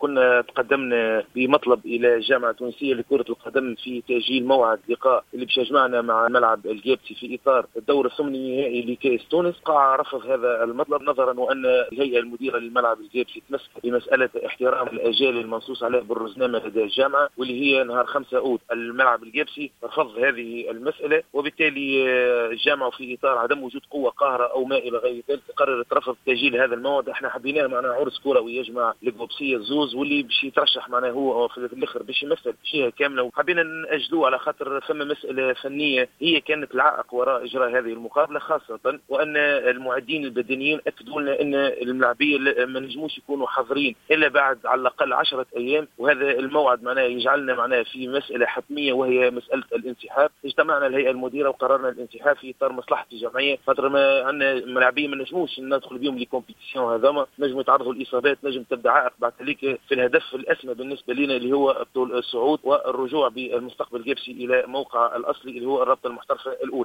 كنا تقدمنا بمطلب إلى الجامعة التونسية لكرة القدم في تأجيل موعد لقاء اللي باش يجمعنا مع ملعب الجيبسي في إطار الدور الثمني النهائي لكأس تونس. قاع رفض هذا المطلب نظرا وأن الهيئة المديرة للملعب الجيبسي تمسك بمسألة احترام الأجال المنصوص عليه بالرزنامة لدى الجامعة، واللي هي نهار 5 أوت. الملعب الجيبسي رفض هذه المسألة، وبالتالي الجامعة في إطار عدم وجود قوة قاهرة أو ما إلى غير ذلك قررت رفض تأجيل هذا الموعد. احنا حبينا معنا عرس كروي يجمع الجوبسية الزوز واللي باش يترشح معنا هو في الاخر باش يمثل الجهة كاملة، وحبينا نأجلوه على خاطر ثم مسألة فنية هي كانت العائق وراء إجراء هذه المقابلة، خاصة وأن المعدين البدنيين أكدوا لنا أن الملاعبية ما نجموش يكونوا حاضرين إلا بعد على الأقل 10 أيام، وهذا الموعد معناه يجعلنا معناه في مسألة حتمية وهي مسألة الانسحاب. اجتمعنا الهيئة المديرة وقررنا الانسحاب في إطار مصلحة الجمعية، خاطر ما عندنا ملاعبية ما نجموش ندخل بهم لي كومبيتيسيون هذوما، نجموا يتعرضوا لإصابات، نجم تبدا عائق بعد ذلك في الهدف الأسمى بالنسبة لنا اللي هو الصعود والرجوع بالمستقبل الجيبسي إلى موقع الأصلي اللي هو الرابطة المحترفة الأولى.